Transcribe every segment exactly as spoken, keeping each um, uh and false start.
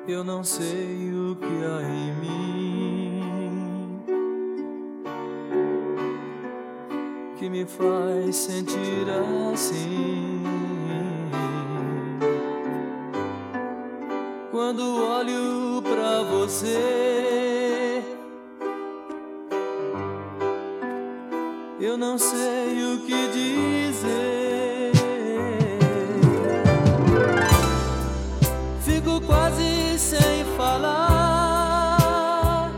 Eu não sei o que há em mim que me faz sentir assim. Quando olho pra você, eu não sei o que dizer. Fico quase sem falar,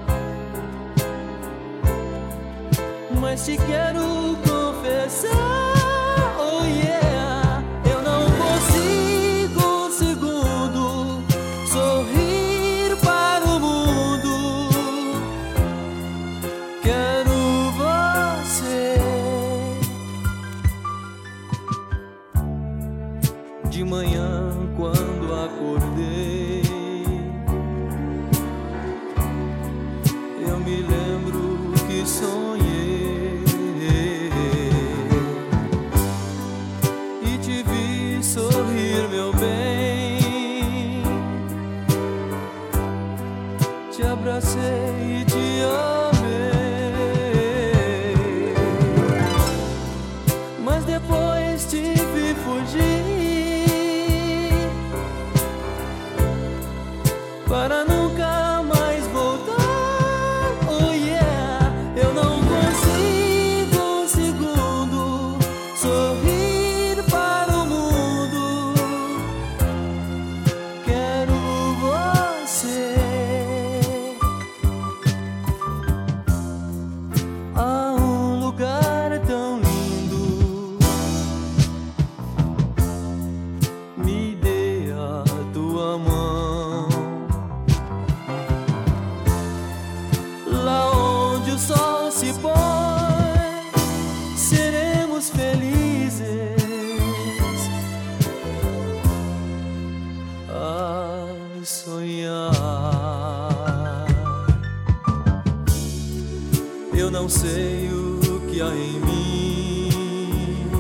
mas te quero confessar, oh yeah. Eu não consigo um segundo sorrir para o mundo. Quero você. De manhã quando acordei, eu me lembro que sonhei e te vi sorrir, meu bem. Te abracei e te amei, mas depois te vi fugir para nunca mais voltar, oh yeah. Eu não consigo um segundo sorrir para o mundo. Quero você. Há um lugar tão lindo, me dê a tua mão. Lá onde o sol se põe, seremos felizes a sonhar. Eu não sei o que há em mim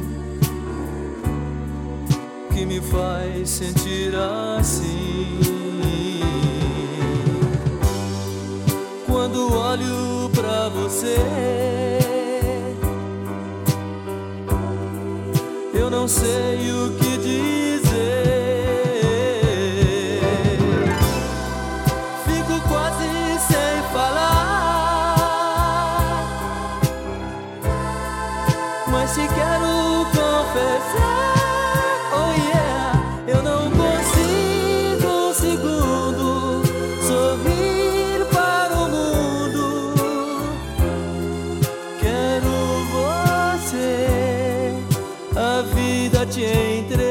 que me faz sentir assim. Quando olho pra você, eu não sei o que dizer. Fico quase sem falar, mas te quero confessar, oh yeah. Eu não consigo um segundo sorrir para o mundo. Quero você, a vida te entregar.